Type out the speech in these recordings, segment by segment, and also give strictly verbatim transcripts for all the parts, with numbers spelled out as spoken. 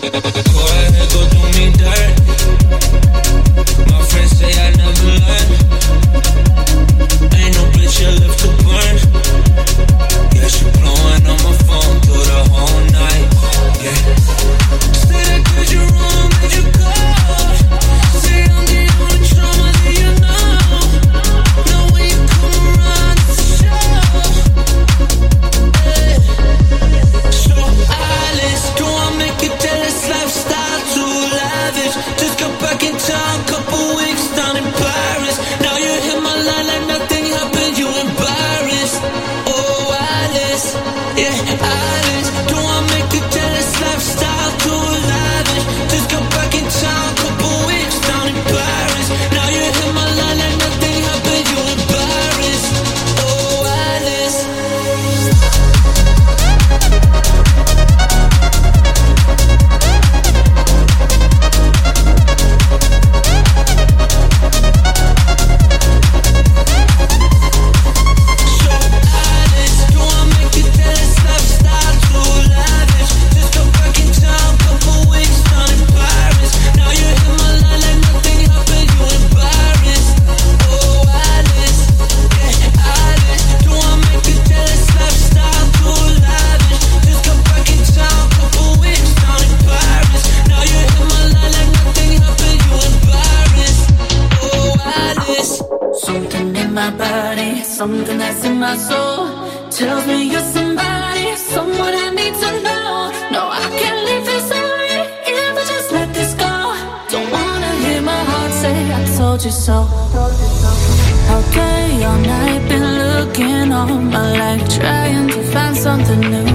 Something that's in my soul tells me you're somebody, someone I need to know. No, I can't leave this away if I just let this go. Don't wanna hear my heart say I told you so. Okay, all night been looking all my life, trying to find something new.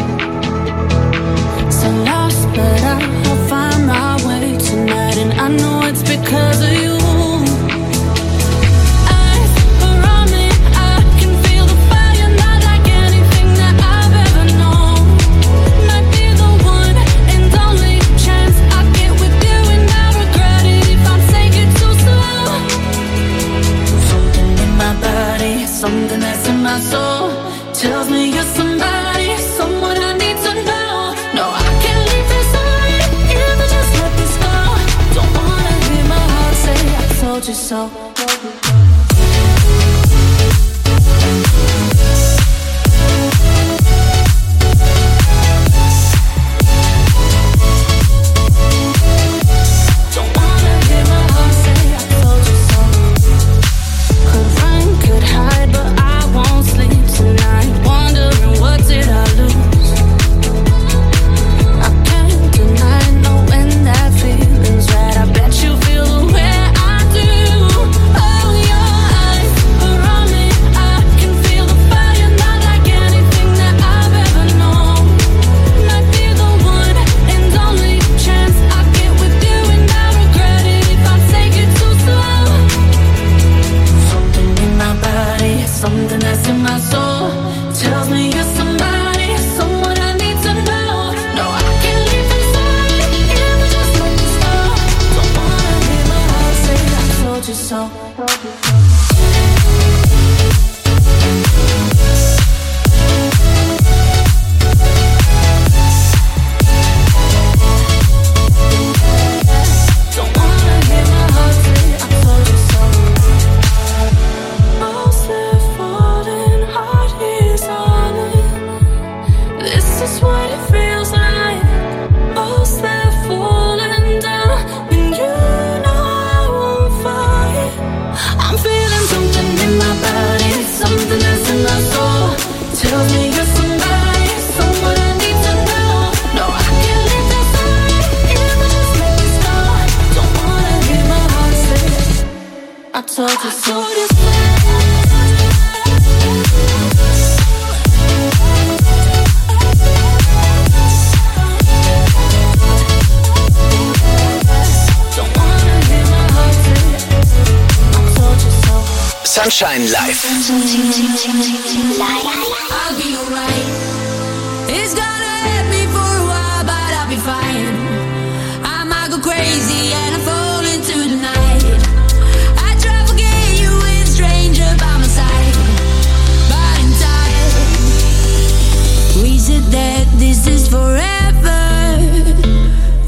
So lost, but I'll find my way tonight, and I know it's because of you. Something that's in my soul tells me you're somebody, someone I need to know. No, I can't leave this away if I just let this go. Don't wanna hear my heart say I told you so. Sunshine Live. I'll be alright. It's gonna hurt me for a while, but I'll be fine. I might go crazy and I fall into the night. I try to forget you with a stranger by my side, but in time we said that this is forever.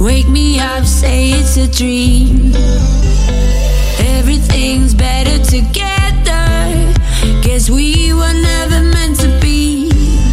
it's a dream. Everything's better together. Guess we were never meant to be.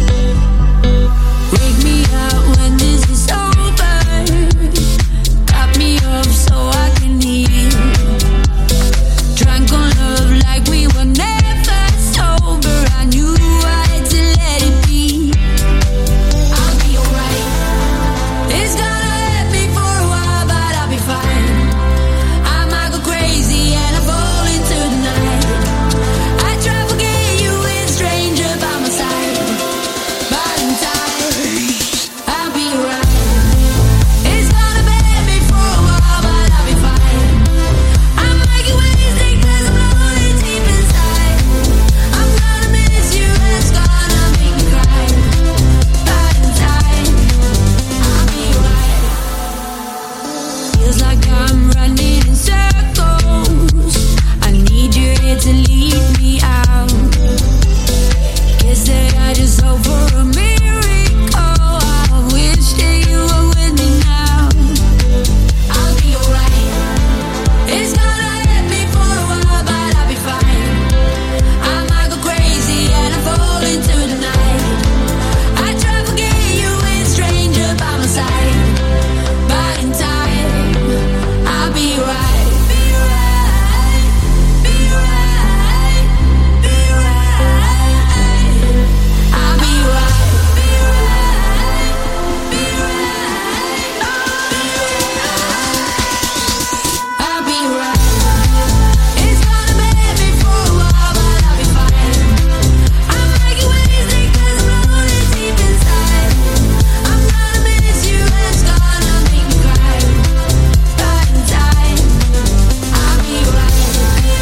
Wake me up when this is over. Cut me up so I can heal. Drunk on love like we were never sober. I knew I had to let it be. I'll be alright. It's gonna hurt me for a while, but I'll be fine. I might go crazy and I fall into the night. I try to forget you with a stranger by my side, but in time I'll be alright. It's gonna hurt me for a while, but I'll be fine. I might get wasted 'cause I'm lonely deep inside. I'm gonna miss you and it's gonna make me cry, but in time I'll be alright. Feels like I'm running in circles. I need you here to lead me out. Guess that I just hope for a miracle. I wish that you were with me now. I'll be alright. It's gonna hurt me for a while, but I'll be fine. I might go crazy and I fall into the night. I try to forget you with a stranger by my side, but in time I'll be right. Be right. Be right. Be right. I'll be right. Be right. Be right. I'll be right. It's gonna hurt me for a while, but I'll be fine. I might get wasted 'cause I'm lonely deep inside. I'm gonna miss you and it's gonna make me cry, but in time I'll be right. I'll be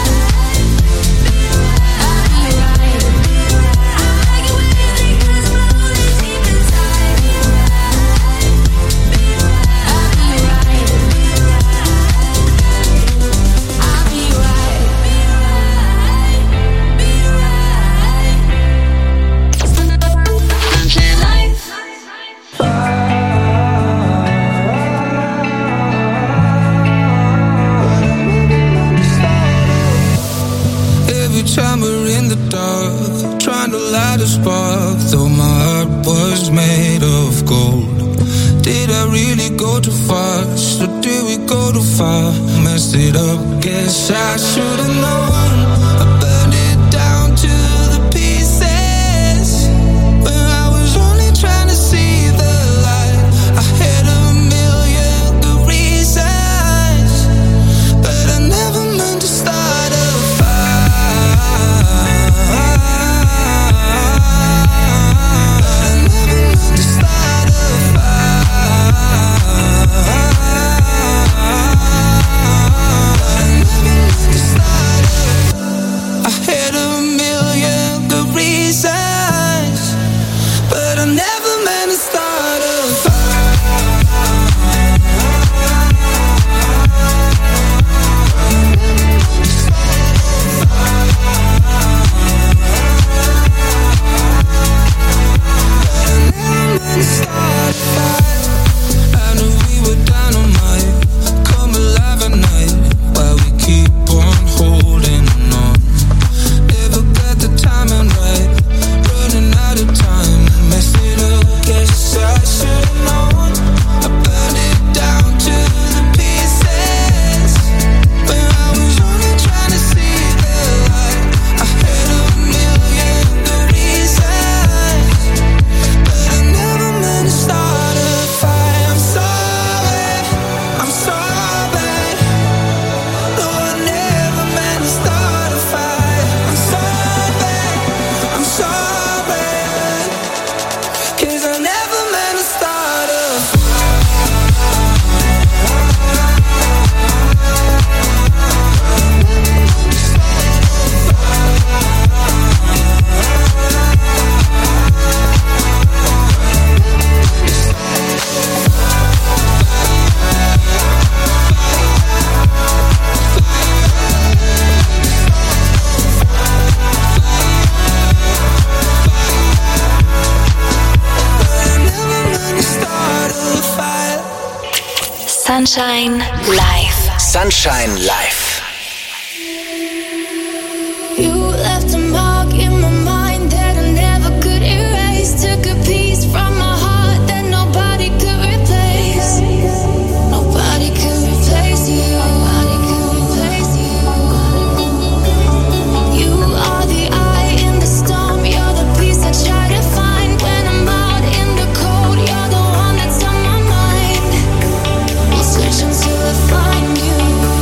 right. I might get wasted 'cause I'm lonely deep inside. I'll be right. I'll be right. Be right. Sunshine Life. Every time we're in the dark, trying to light a spark, though my heart was made of gold. Did I really go too fast, or did we go too far? Messed it up, guess I should've known. I burned it down to the pieces, when I was only trying to see the light. I had a million good reasons, but I never meant to start a fire. I never meant to start a fire. I never meant to start a Sunshine Life. Sunshine Life. You left a mark in my mind that I never could erase. Took a piece from my heart that nobody could replace. Nobody could replace you. Nobody could replace you. You are the eye in the storm. You're the peace I try to find when I'm out in the cold. You're the one that's on my mind. I'll search until I find you.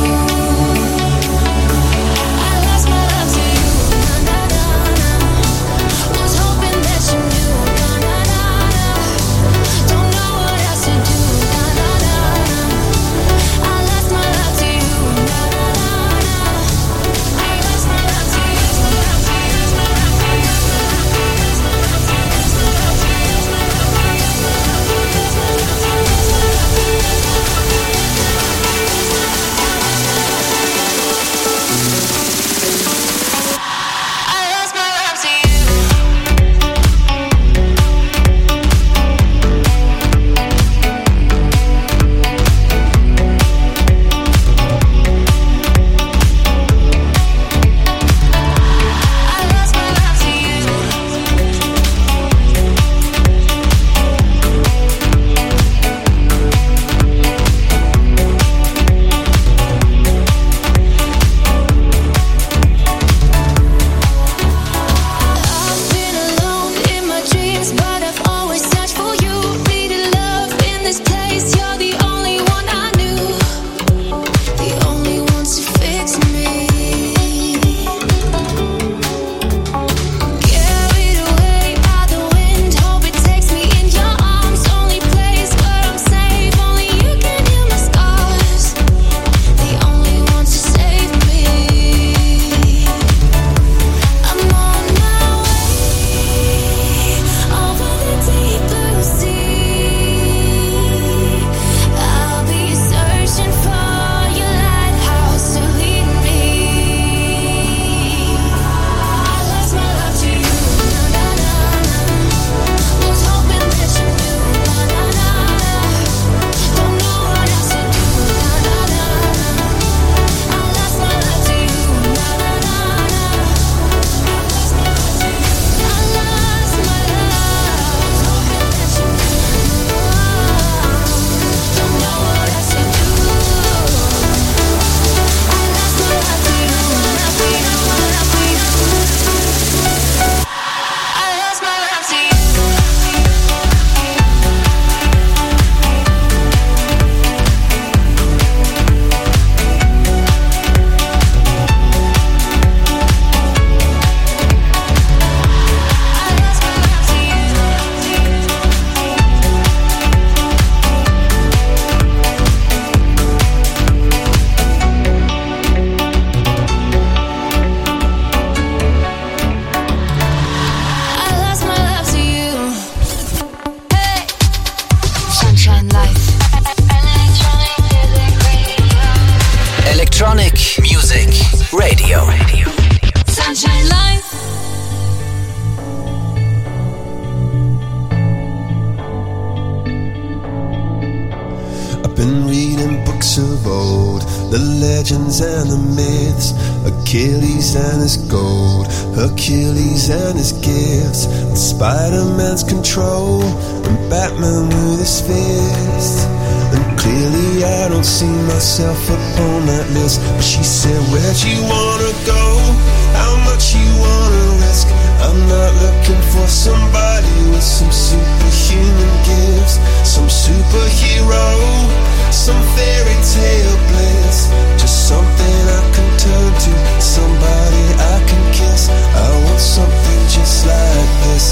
And the myths, Achilles and his gold, Hercules and his gifts, and Spider-Man's control, and Batman with his fist. And clearly I don't see myself upon that list. But she said, where'd you wanna go? How much you wanna risk? I'm not looking for somebody with some superhuman gifts, some superhero, some fairy tale bliss. Just something I can turn to, somebody I can kiss. I want something just like this.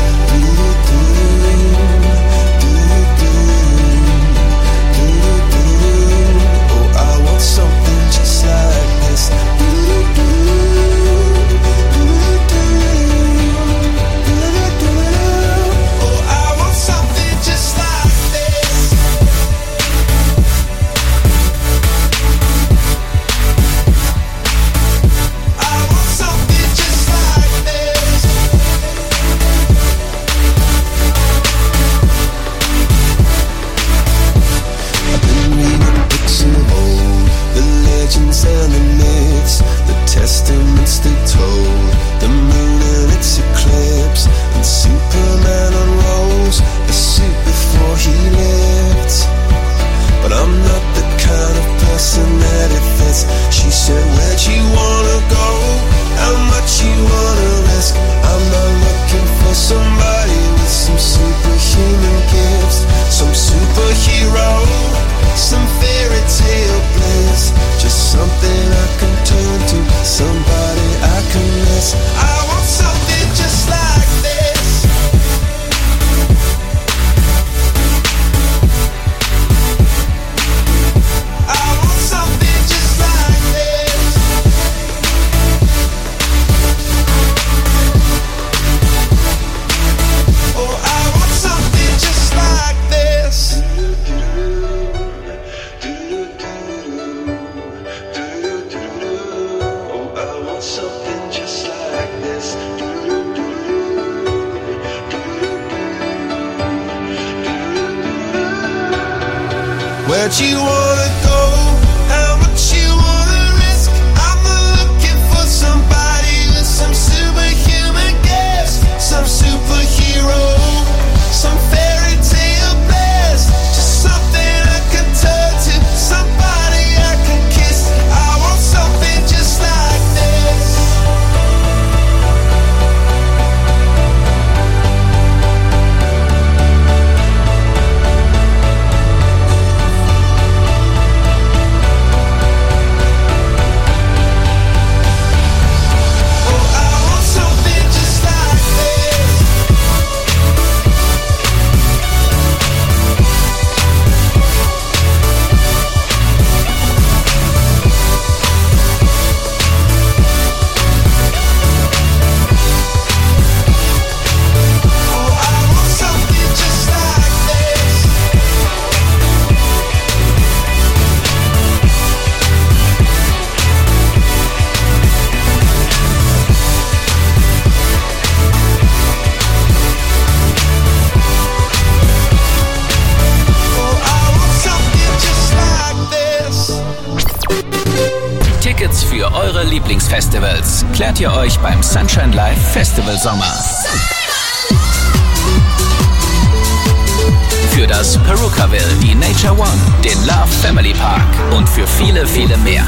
Do-do-do, do-do-do, do-do-do. Oh, I want something just like this. Do-do-do, do-do-do, do-do-do. Oh, I want something just like this. legends and the myths, the testaments they told, the moon and its eclipse, and Superman unrolls a suit before he lived. But I'm not the kind of person that it fits. She said, where'd you wanna go? How much you wanna risk? I'm not looking for somebody with some superhuman gifts, some superhero, some fairy tale bliss. Just something I can turn to, somebody I can miss. I want something just like this. Where'd you wanna go? How much you wanna risk? I'm looking for somebody with some superhuman gifts, some superhero, some fairy tale bliss. Just something I can turn to, somebody I can kiss. I want something just like this. Für eure Lieblingsfestivals klärt ihr euch beim Sunshine Live Festival Sommer. Für das Perukaville, die Nature One, den Love Family Park und für viele, viele mehr.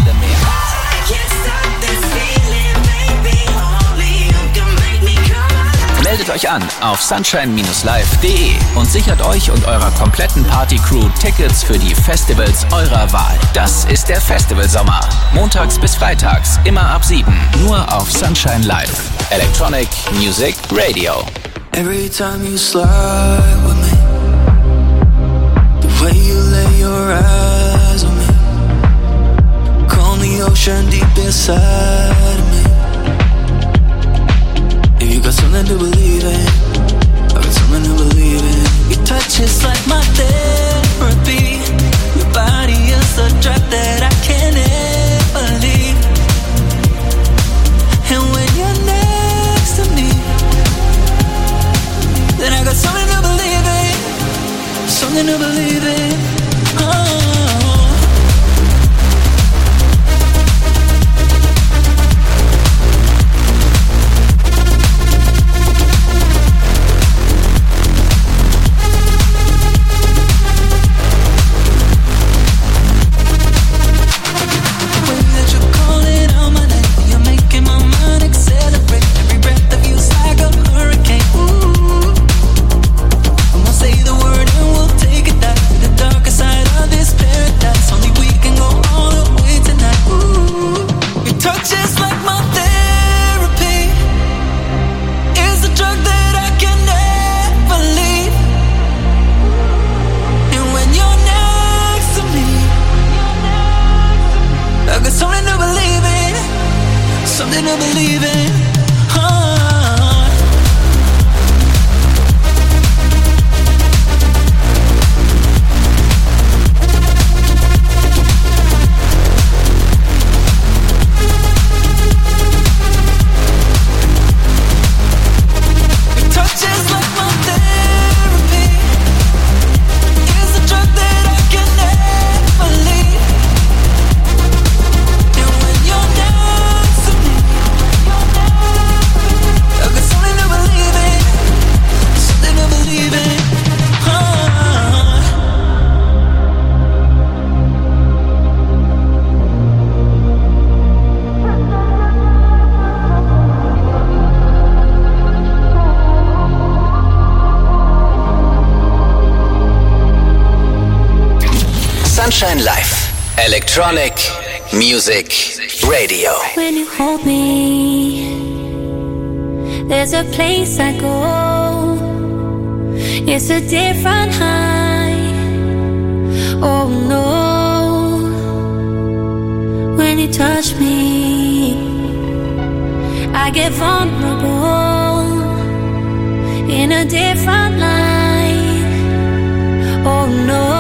Meldet euch an auf sunshine Bindestrich live Punkt de und sichert euch und eurer kompletten Party-Crew Tickets für die Festivals eurer Wahl. Das ist der Festivalsommer. Montags bis freitags, immer ab sieben. Nur auf Sunshine Live. Electronic Music Radio. Every time you slide with me, the way you lay your eyes on me, calm the ocean deep inside of me. You got something to believe in, I got something to believe in. Your touch is like my therapy, your body is a drug that I can't ever leave. And when you're next to me, then I got something to believe in, something to believe in. Oh. Say the word and we'll take it back to the darker side of this Sunshine Live. Electronic Music Radio. When you hold me, there's a place I go. It's a different high. Oh no. When you touch me, I get vulnerable in a different light. Oh no.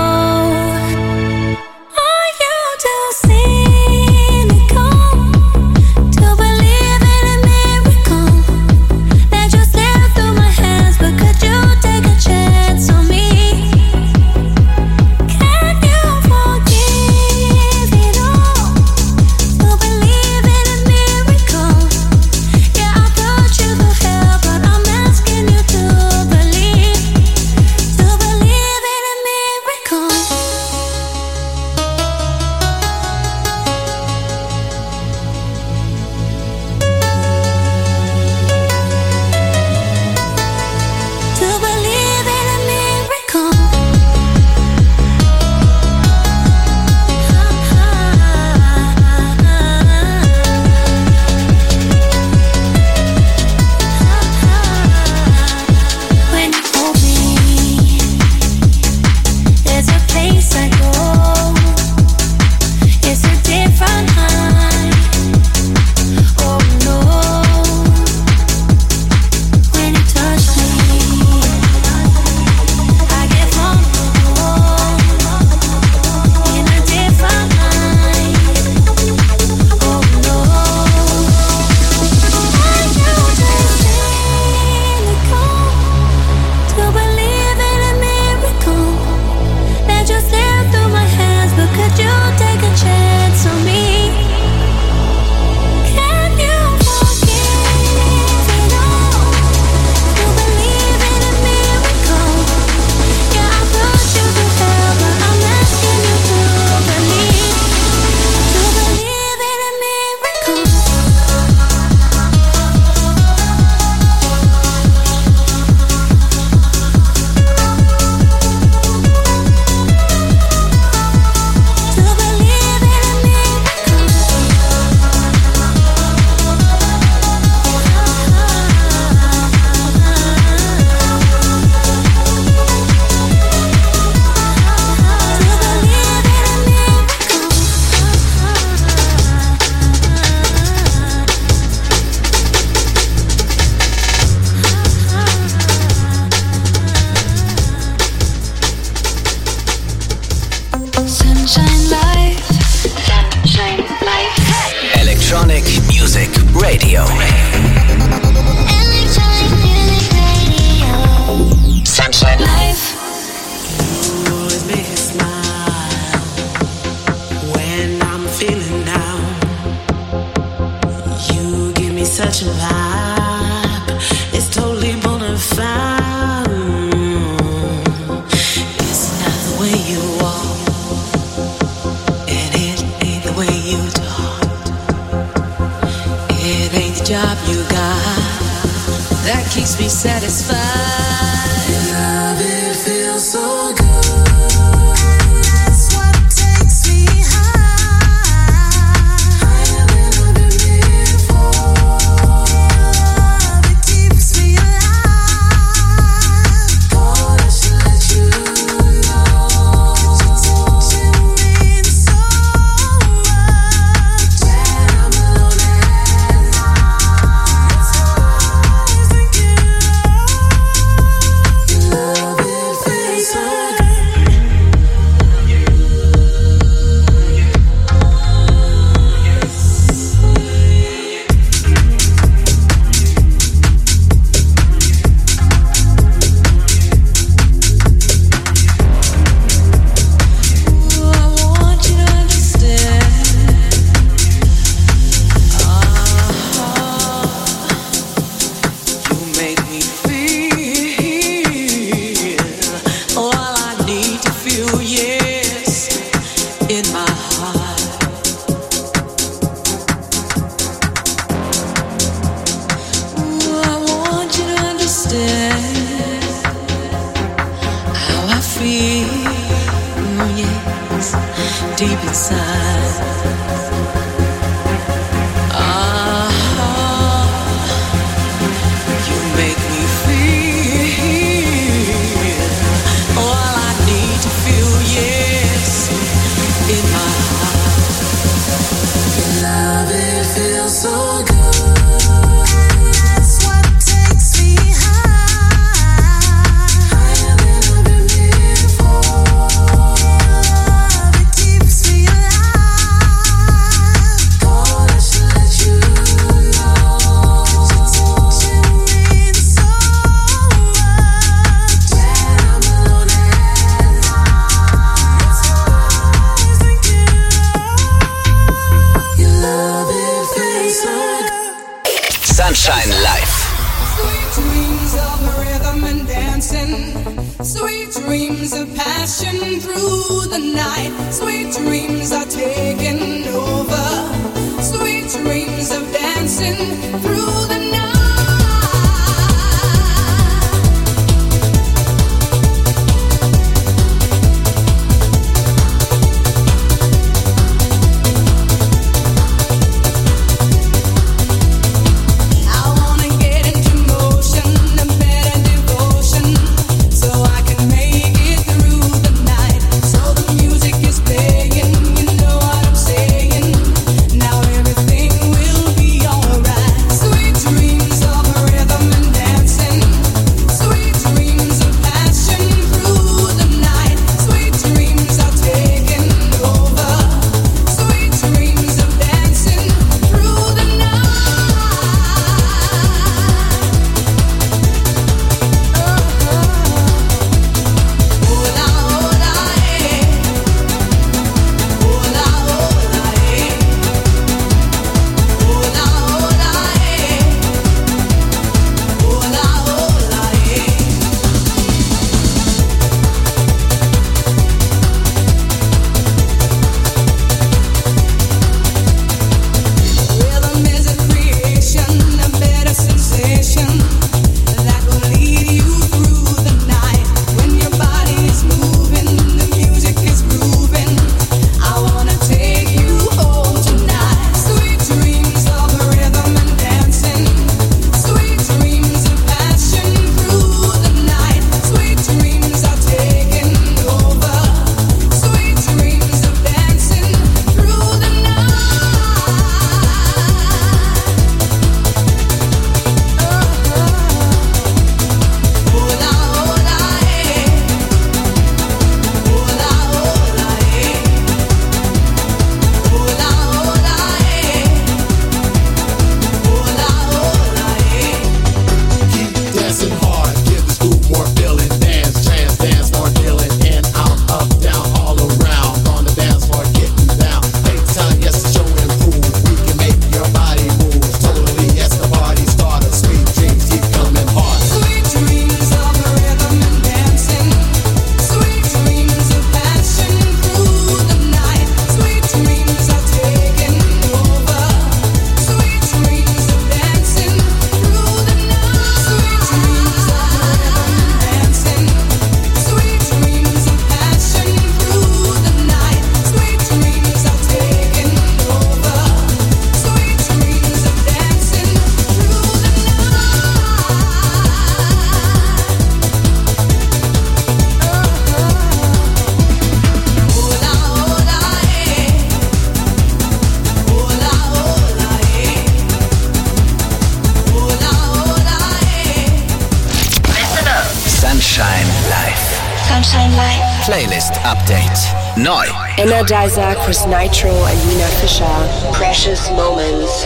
understand how I feel, yeah. feels deep inside. Ah, you make me feel all I need to feel, yes, in my heart. Your love, it feels so good. Sunshine Live. Sweet dreams of rhythm and dancing, sweet dreams of passion through the night. Sweet dreams are taking over, sweet dreams of dancing through the night. Playlist Update. Neu. Energizer, Chris Nitro and Nina Fisher. Precious Moments.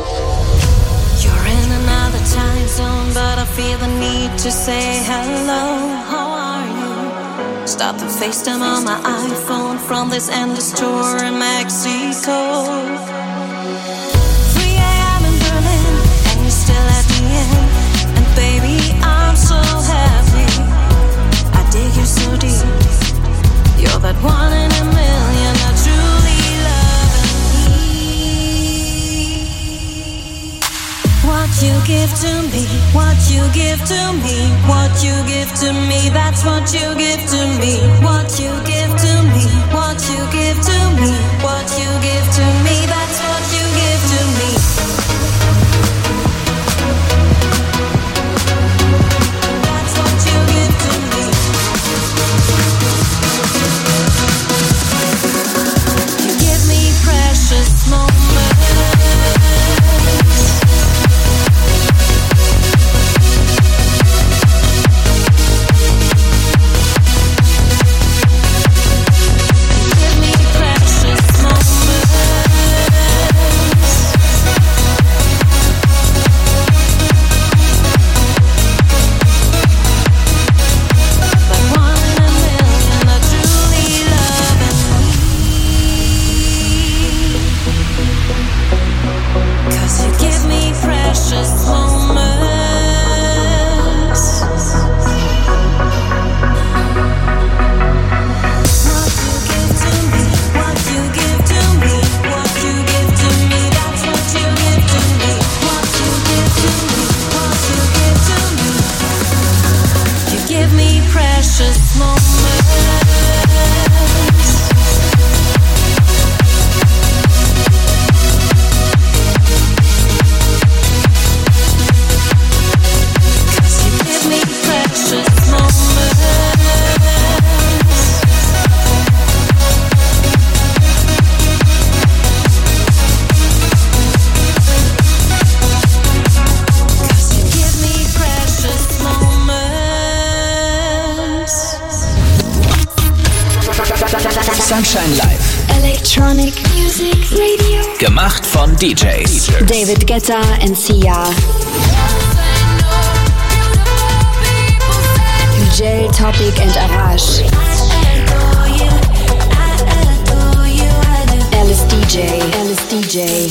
You're in another time zone, but I feel the need to say hello. How are you? Stop and FaceTime on my iPhone from this endless tour in Mexico. three a.m. in Berlin, and you're still at the end. And baby, I'm so happy. I dig you so deep. You're that one in a million I truly love and need. What you give to me, what you give to me, what you give to me, that's what you give to me. What you give to me, what you Sunshine Live. Electronic Music Radio. Gemacht von D Js. David Guetta and Sia. Gel, Topic and Arash. Alice D J. Alice D J.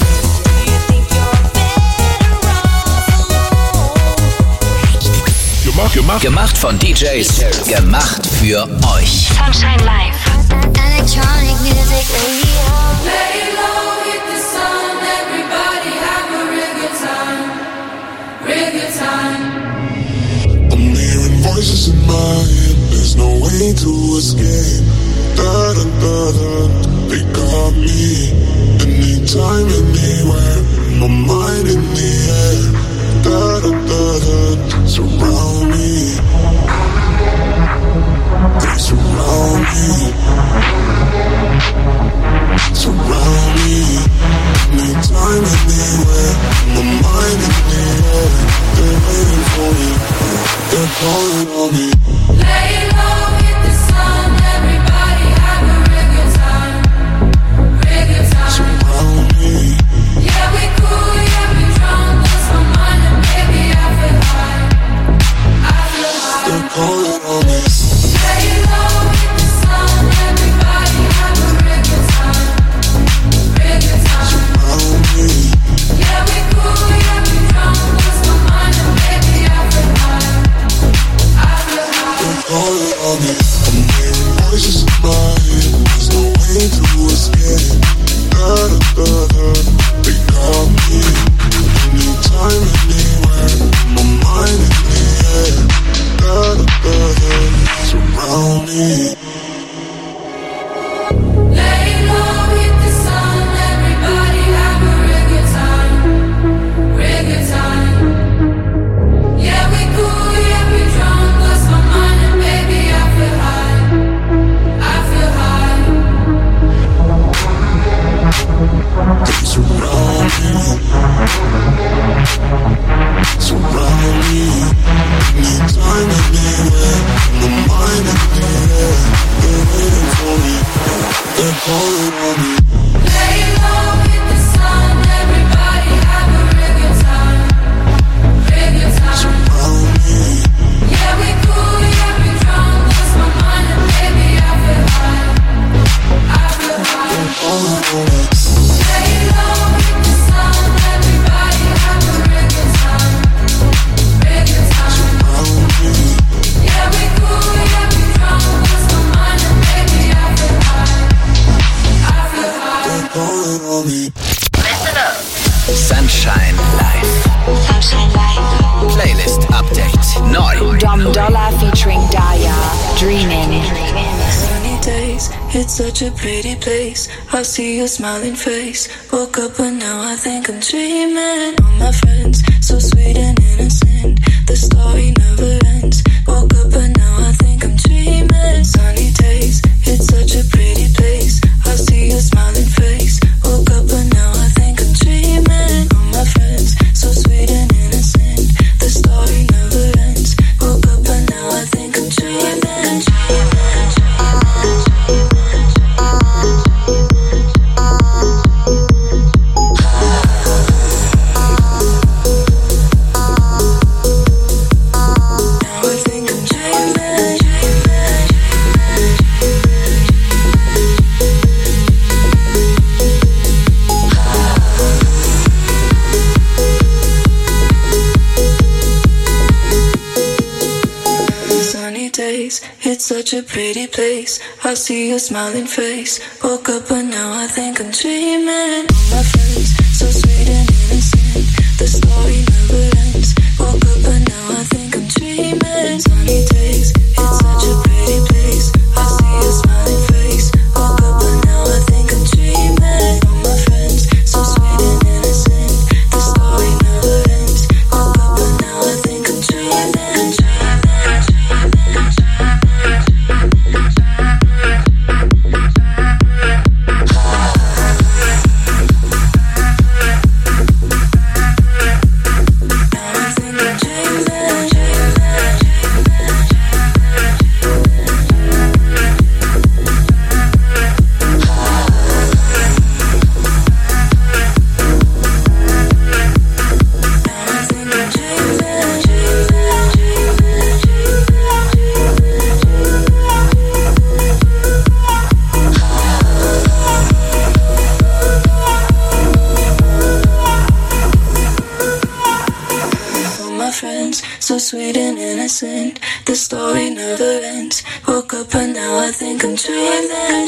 Gemacht, gemacht. Gemacht von D Js. Gemacht für euch. Sunshine Live. Electronic Music Radio. Lay low, hit the sun, everybody have a real good time, real good time. I'm hearing voices in my head, there's no way to escape. Da da da da, they got me. Anytime, anywhere, my mind in the air. Da da da da, surround me. They surround me. Surround me. Anytime, anywhere, my mind in the air. They're waiting for me. They're calling on me. Lay low, hit the sun, everybody have a real good time, real good time. Surround me. Yeah, we cool, yeah, we drunk, lost my mind and baby I feel high, I feel high. They're calling on me. Lay low, hit the sun, everybody have a real good time, real good time. Surround me. Yeah, we cool, yeah, we drunk, lost my mind and baby I feel high, I feel high. They're calling on me. I'm hearing voices in my head. There's no way to escape. Da da da da. They got me. Anytime, anywhere. My mind in the air. Da da da da. Surround me. Lay low, hit the sun, everybody have a real good time, real good time. Yeah, we cool, yeah, we drunk, lost my mind and baby I feel high, I feel high. They surround me. Surround me. Anytime, anywhere. My mind in the air. They're waiting for me. They're calling on me. Lay low, hit the sun, everybody have a real good time, real good time. Surround me. Yeah, we cool, yeah, we drunk, lost my mind and baby I feel high, I feel high. They're calling on me. Lay low, hit the sun, everybody have a real good time, real good time. Surround me. Yeah, we cool, yeah, we drunk, lost my mind and baby I feel high, I feel high. They're calling on me. Sunshine Live. Sunshine Live. Playlist Update. Neu. Dom Dollar featuring Daya. Dreaming. Sunny days, it's such a pretty place. I see your smiling face. Woke up but now I think I'm dreaming. All my friends, so sweet and innocent. The story never ends. Woke up but now I think I'm dreaming. Sunny days, it's such a pretty place. I see your smiling face. Woke up but now I think I'm dreaming. All my friends, so sweet and innocent. The story never ends. Woke up but now I think I'm dreaming. It's such a pretty place. I see your smiling face. Woke up but now I think I'm dreaming. All my friends, so sweet and innocent. The story never ends. Woke up but now I think I'm dreaming. Sunny days, it's such a pretty place. I see your smiling face. Woke up but now I think I'm dreaming. All my friends, so sweet and innocent. The story never ends. Woke up but now I think I'm dreaming. so sweet and innocent. The story never ends. Woke up and now I think I'm dreaming.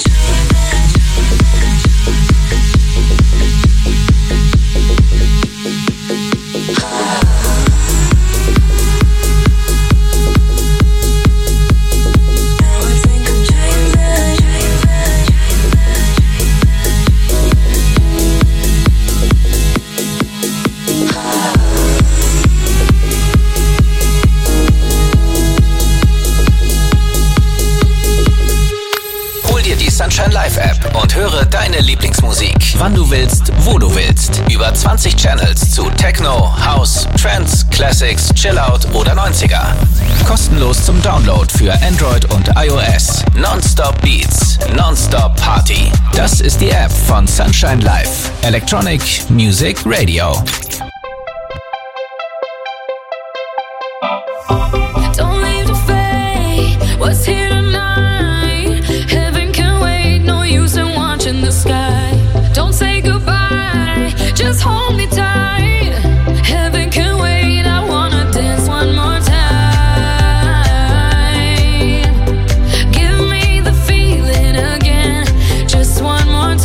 Sunshine Live App und höre deine Lieblingsmusik, wann du willst, wo du willst. Über zwanzig Channels zu Techno, House, Trance, Classics, Chillout oder neunziger. Kostenlos zum Download für Android und iOS. Nonstop Beats, Nonstop Party. Das ist die App von Sunshine Live. Electronic Music Radio. Don't leave the fate, what's here tonight? Heaven can wait, no use in watching the sky. Don't say goodbye, just hold me tight. Heaven can wait, I wanna dance one more time. Give me the feeling again, just one more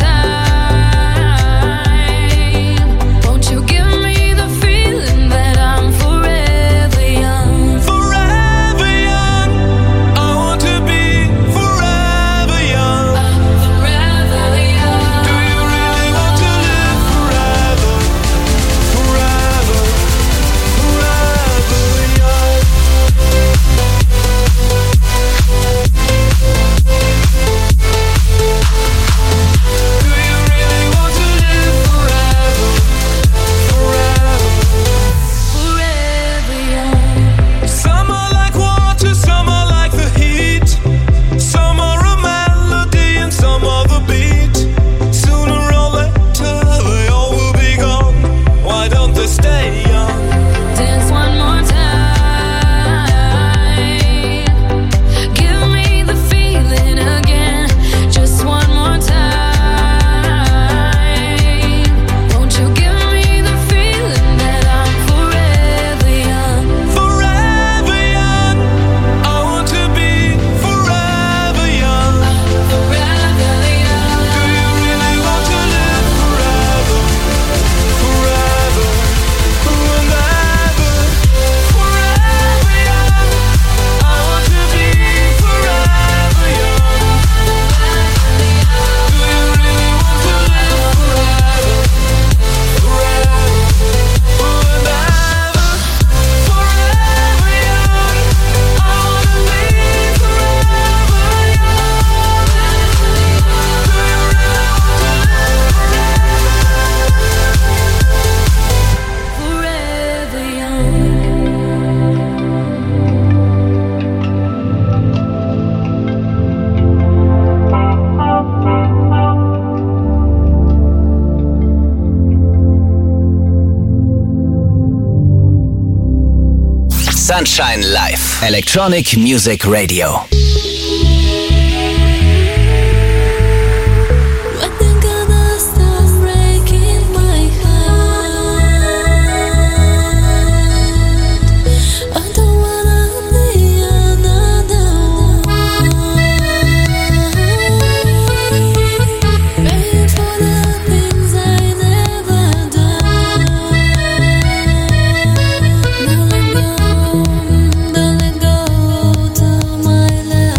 time. Won't you give me the feeling that I'm forever young? Forever young, I want to be forever young. I'm forever young. Do you really want to live forever? Forever, forever young. Do you really want to live forever? Forever. Forever young. Some are like water, some are like the heat. Some are a melody and some are the beat. Sooner or later they all will be gone. Why don't they stay young? Dance one more time. Give me the feeling again, just one more time. Won't you give me the feeling that I'm forever young? Forever young, I want to be forever young. Forever young. Do you really want to live forever? Forever, and ever. Forever young, I want to be forever young. Do you really want to live forever? Forever, and ever. Forever young, I want to be forever young. Do you really want to live Forever young. Sunshine Live. Electronic Music Radio. I think I'll stop breaking my heart. I don't wanna be another one. Paying for the things I never done. Don't let go, don't let go to my love.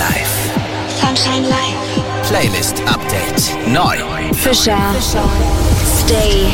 Live. Sunshine Live. Playlist Update. Neu. Fischer. Stay.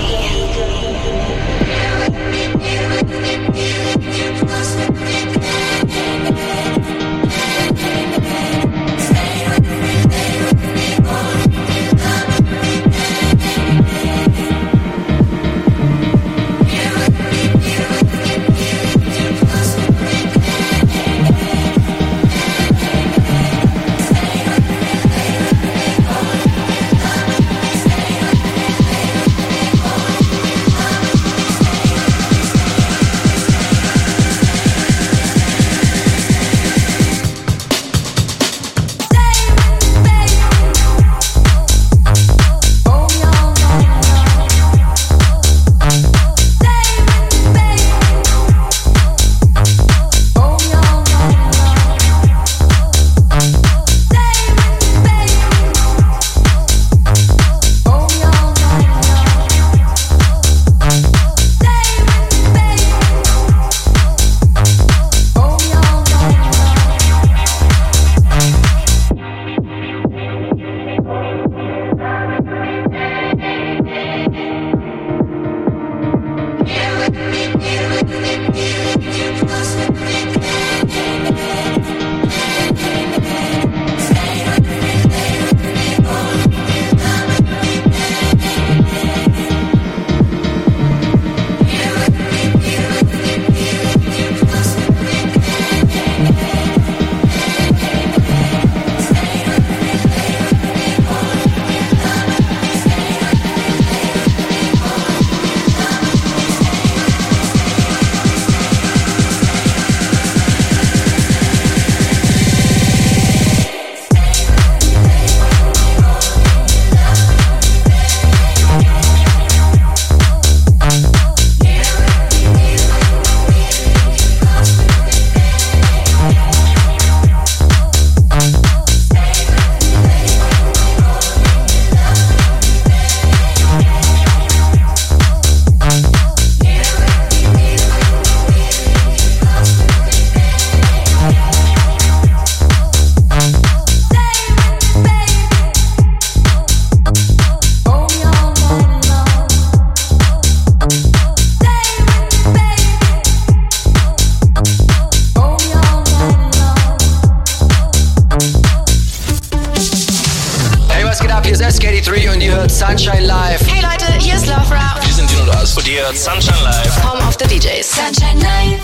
Sunshine Live. Hey Leute, hier ist Love Rap. Wir sind Dino Das und ihr hört Sunshine Live. Home of the D Js. Sunshine Live.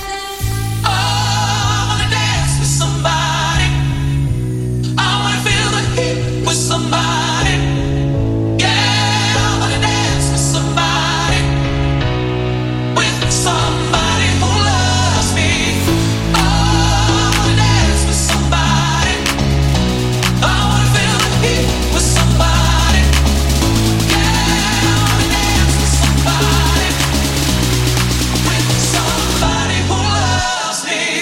Me.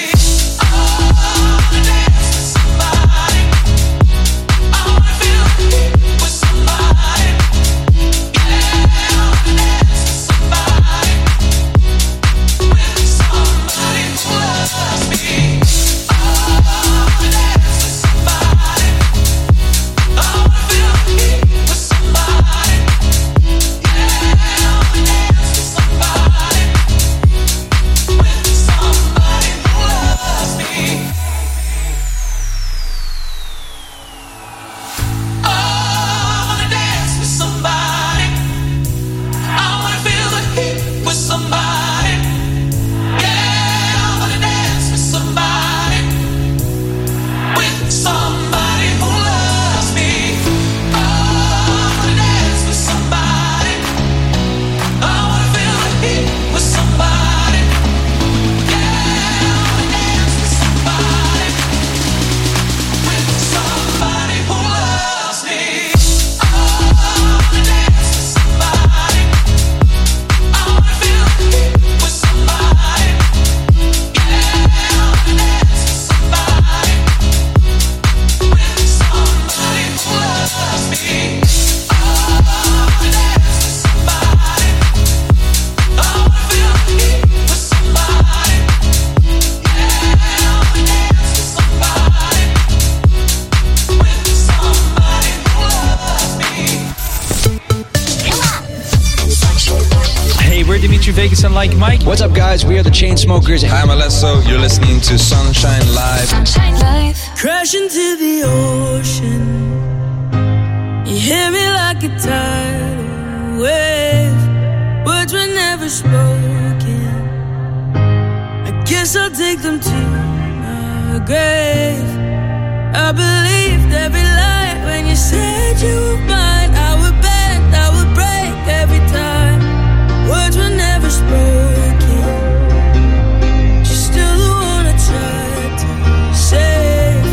Dimitri Vegas and Like Mike. What's up, guys? We are the Chainsmokers. Hi, I'm Alesso. You're listening to Sunshine Live. Sunshine Live. Crash into the ocean. You hear me like a tidal wave. Words were never spoken. I guess I'll take them to my grave. I believed every lie when you said you were mine. I would bend, I would break every time. Words were never spoken. You're still the one I tried to save.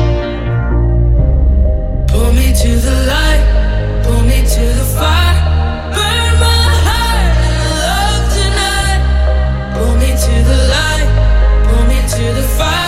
Pull me to the light, pull me to the fire. Burn my heart in love tonight. Pull me to the light, pull me to the fire.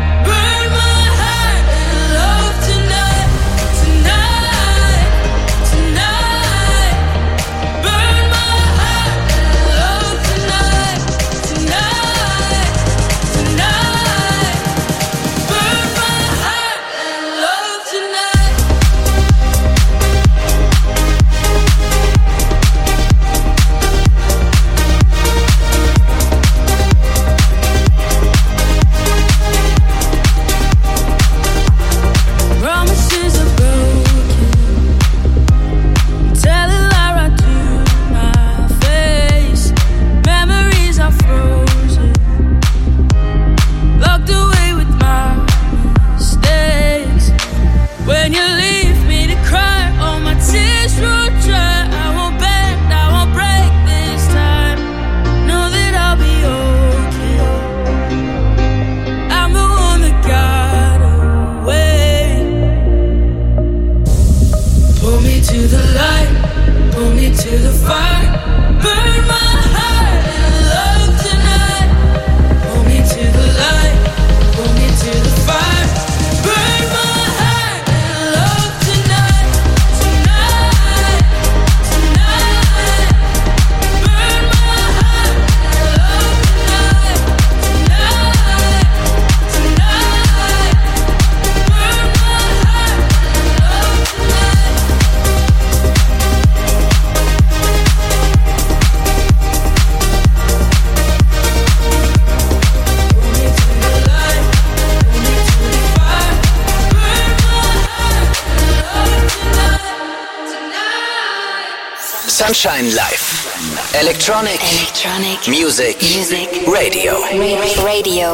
Sunshine Live. Electronic, Electronic music, music, radio. Radio.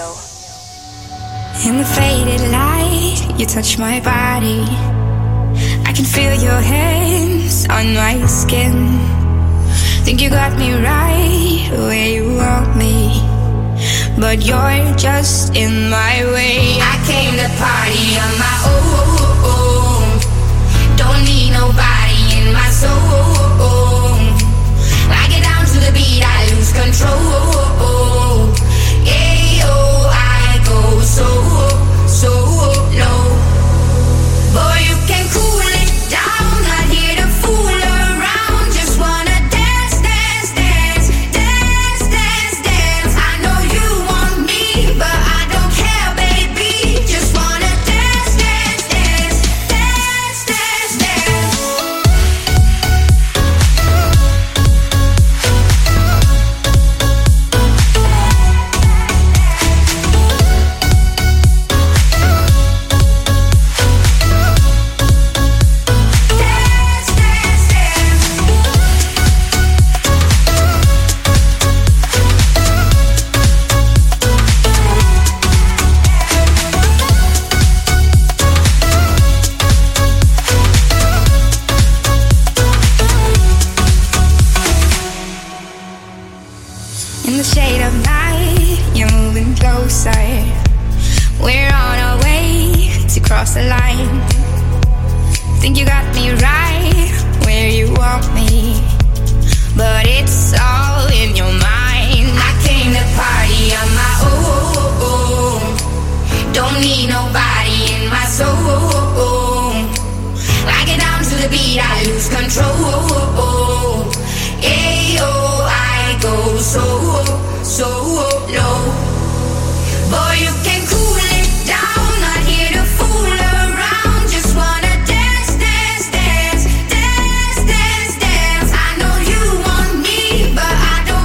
In the faded light, you touch my body. I can feel your hands on my skin. Think you got me right where you want me, but you're just in my way. I came to party on my own. Don't need nobody in my soul. I get down to the beat, I lose control. Yeah, oh, I go so, so low. Boy, you can cool it down, not here to fool around. Just wanna dance, dance, dance, dance, dance, dance. I know you want me, but I don't care, baby. Just wanna dance, dance, dance, dance, dance, dance. In the shade of night, you're moving closer. We're on our way to cross the line. Think you got me right where you want me, but it's all in your mind. I came to party on my own. Don't need nobody in my soul. I get down to the beat, I lose control. Yeah, oh, I go so, so low. Boy, you can cool it down, not here to fool around. Just wanna dance, dance, dance, dance, dance, dance. I know you want me, but I don't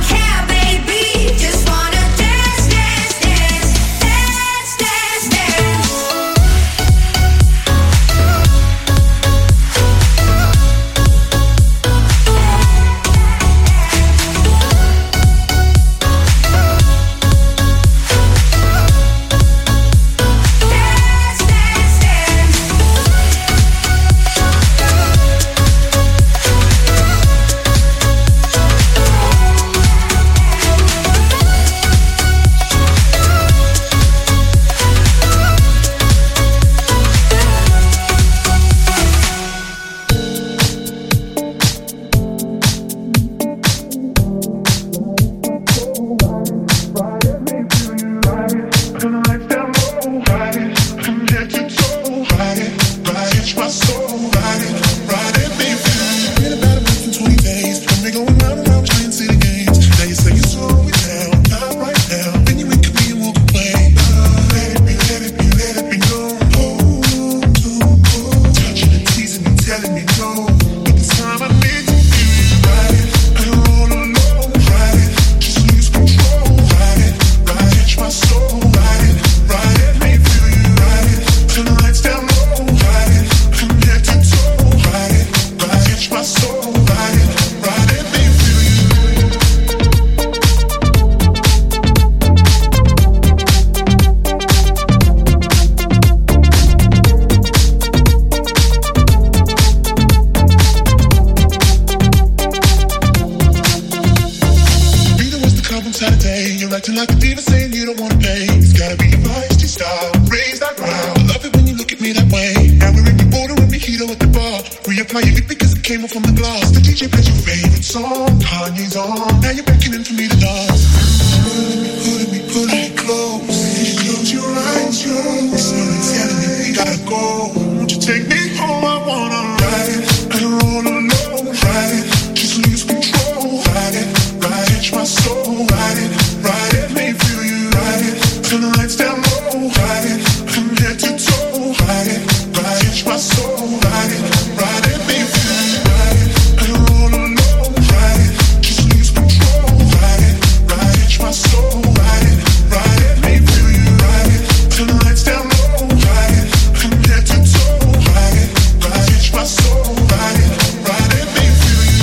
Acting like a diva saying you don't wanna pay. It's gotta be your feisty style. Raise that ground. I love it when you look at me that way. Now we're in the border and mojito at the bar. Reapply your lip because it came off from the glass. The D J plays your favorite song. Kanye's on. Now you're beckoning for me to dance. Pulling me, pulling me, pulling me close. Close your eyes, your eyes. Someone's telling me we gotta go. Won't you take me home? I wanna ride it. I don't wanna know. Ride it. Just lose control. Ride it. Ride it. My soul. Ride it. Ride it. Make me feel you. Ride it. Turn the lights down low. Ride it. From head to toe. Ride it. Ride it. My soul. Ride it. Ride it. Make me feel you. Ride it. I don't wanna know. Ride it. Just lose control. Ride it. Ride it. My soul. Ride it. Ride it. Make me feel you. Ride it. Turn the lights down low. Ride it. From head to toe. Ride it. Ride it. My soul. Ride it. Ride it. Make me feel you.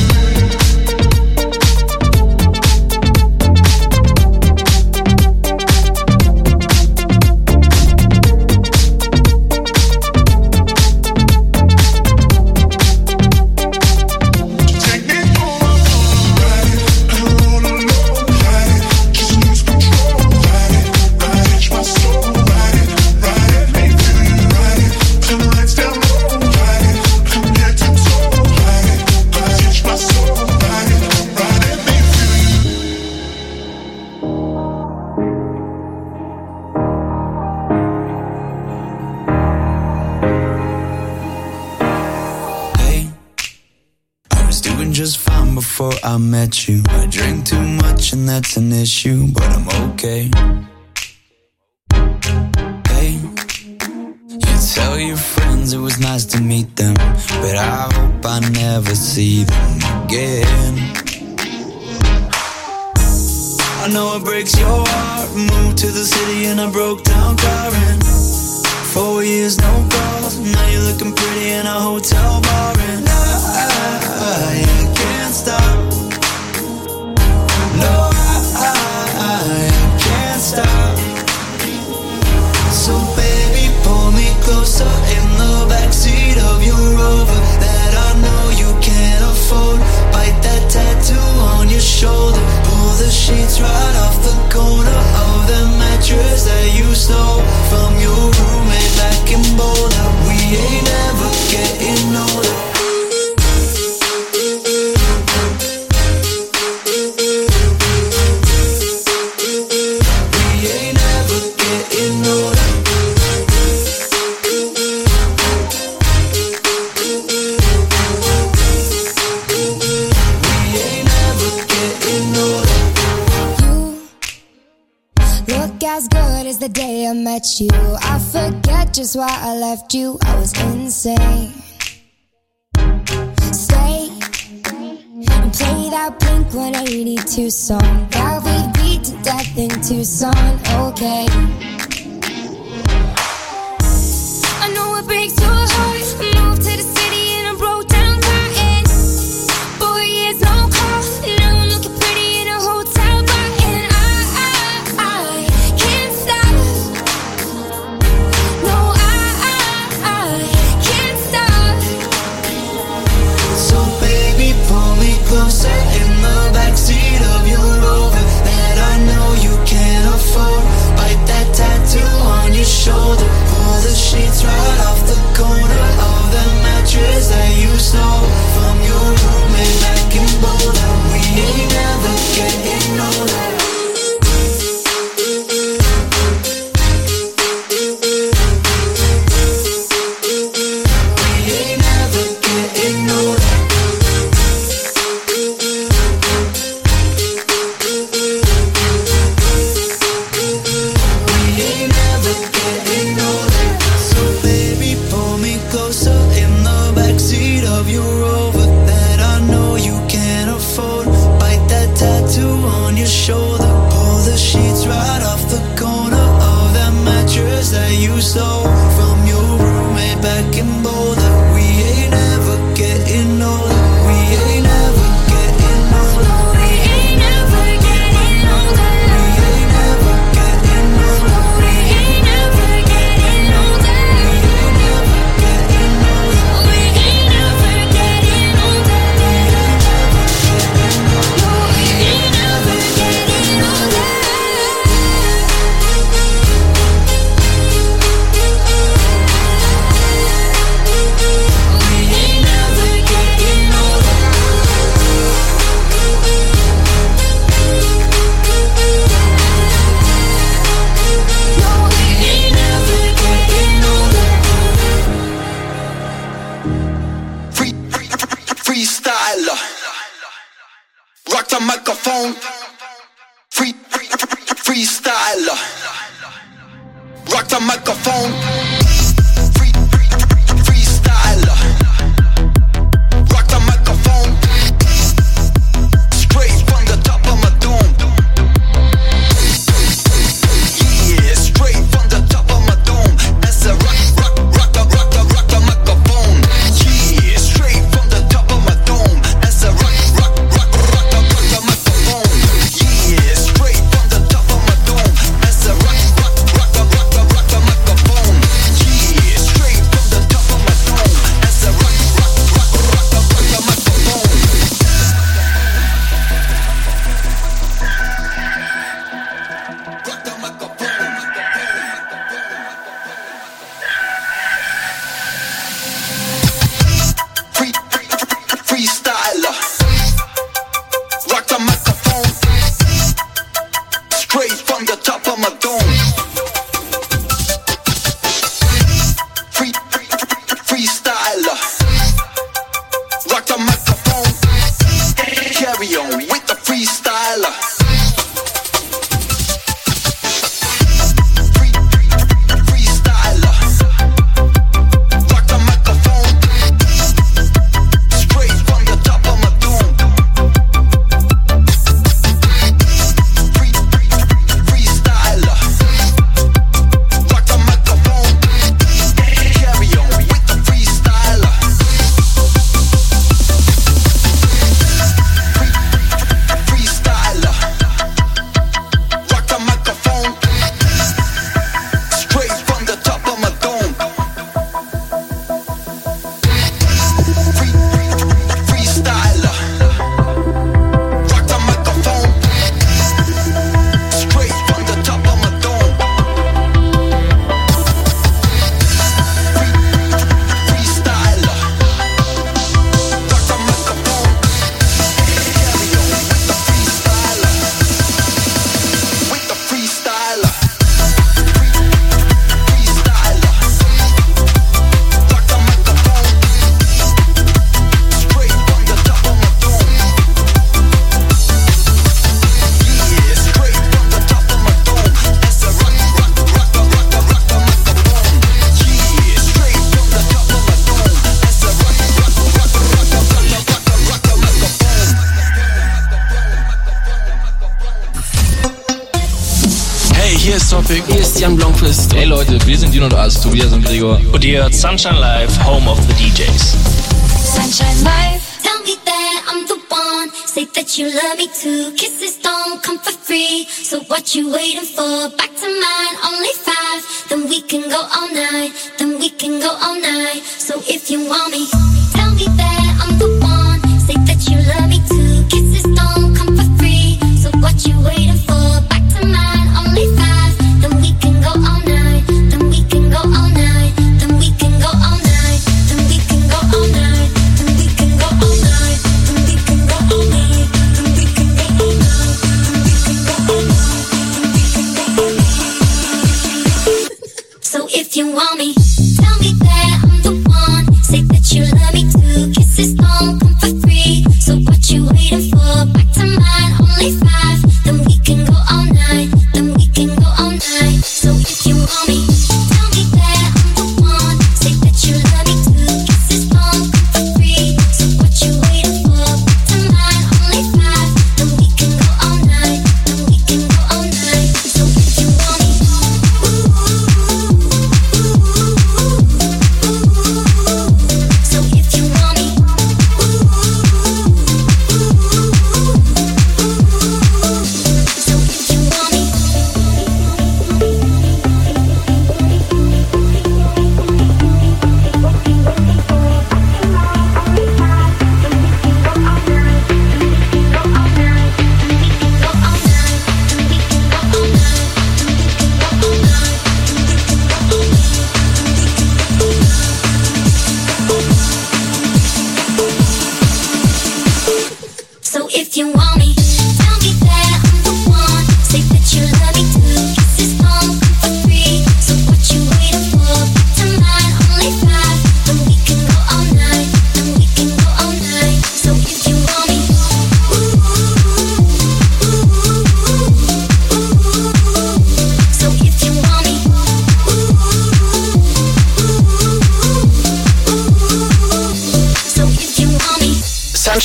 Before I met you, I drink too much and that's an issue, but I'm okay. Hey, you tell your friends it was nice to meet them, but I hope I never see them again. I know it breaks your heart. Moved to the city and I broke down crying. Four years, no calls. Now you're looking pretty in a hotel bar, and I, I can't stop. No, I, I, I can't stop. So baby, pull me closer in the backseat of your Rover that I know you can't afford. Bite that tattoo on your shoulder. Pull the sheets right off the corner of the mattress that you stole from your roommate back in Boulder. We ain't never getting older. As good as the day I met you, I forget just why I left you. I was insane. Stay and play that Blink one eighty-two song that we beat to death in Tucson. Okay, I know it breaks your heart. I moved to the city and I broke down crying. Four years, no call. Now I'm looking pretty in a hotel bar, and I, I, I can't stop. No, I, I, I can't stop. So baby, pull me closer in the backseat of your Rover that I know you can't afford. Bite that tattoo the microphone. Free, free, free, freestyler. Rock the microphone. Straight from the top of my dome. Yeah, straight from the top of my dome. As I rock, rock, rock, rock, rock, rock, rock the microphone. Yeah, straight from the top of my dome. As I rock, rock, rock, rock, rock, rock the microphone. Yeah, straight from the top of my dome. As I rock, rock, rock, rock, rock, rock, rock the microphone. Yeah, straight from the top of my dome. As I rock, rock, rock, rock, rock, rock the microphone. Rock the microphone. Free, free, free, freestyler. Rock the microphone. Straight from the top of my dome. Free, free, free, freestyler. Rock the microphone. Carry on with the freestyler. Free, free, free, freestyler. Rock the microphone. Straight from the top of my dome. Free, free, free, freestyler. Rock the microphone. Carry on with the freestyler. Free, free, freestyler. Rock the microphone. Straight from the top of my dome. Free, free, free, freestyler. Rock the microphone. Straight from the top of my dome. Free, free, freestyler. Rock the microphone. Carry on with the freestyler. With the freestyler. Free, freestyler. Rock the microphone. Straight from the top of my dome. Yeah, straight from the top of my dome. As I rock, rock, rock, rock, rock, rock, rock the microphone. Yeah, straight from the top of my dome. As I rock, rock, rock, rock, rock, rock, rock, rock, rock the microphone. Hey, hier ist Topic. Hier ist Jan Blomqvist. Hey Leute, wir sind Dino und As, Tobias und Gregor. Und ihr hört Sunshine Live, Home of the D Js. Sunshine life, tell me that I'm the one. Say that you love me too. Kisses don't come for free. So what you waiting for? Back to mine, only five. Then we can go all night. Then we can go all night. So if you want me, tell me that I'm the one. Say that you love me too. Kisses don't come for free. So what you waiting for? Back to mine, only five. Then we can go all night. Then we can go all night. Then we can go all night. Then we can go all night. Then we can go all night. Then we can go all night. Then we can go all night. Then we can go all night. Then we can go all night. So if you want me, tell me that I'm the one. Say that you love me too. Kisses don't come for free. So what you waiting for? Back to mine, only five. Then we can go all night. Then we can go all night. So if you want me, tell me that I'm the one. Say that you love me too. Kisses don't come for free. So what you waiting for? Back to mine, only five. Then we can go all night. Then we can go all night. So if you want me, so if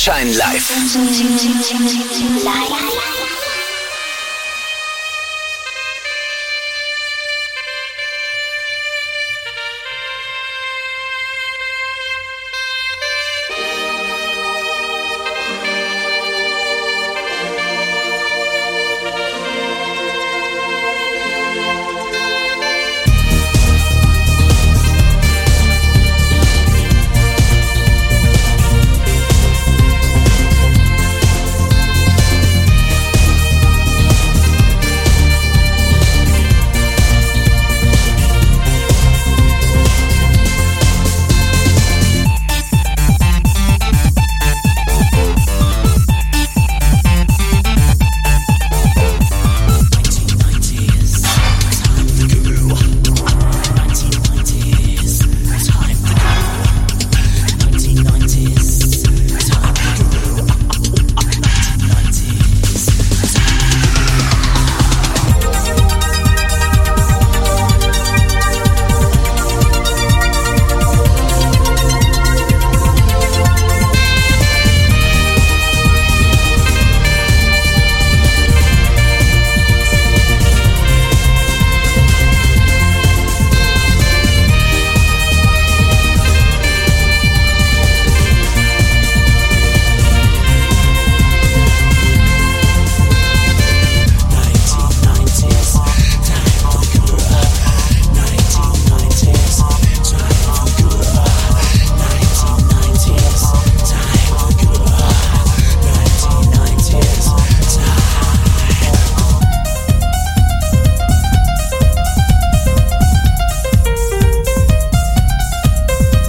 Sunshine Live. Live.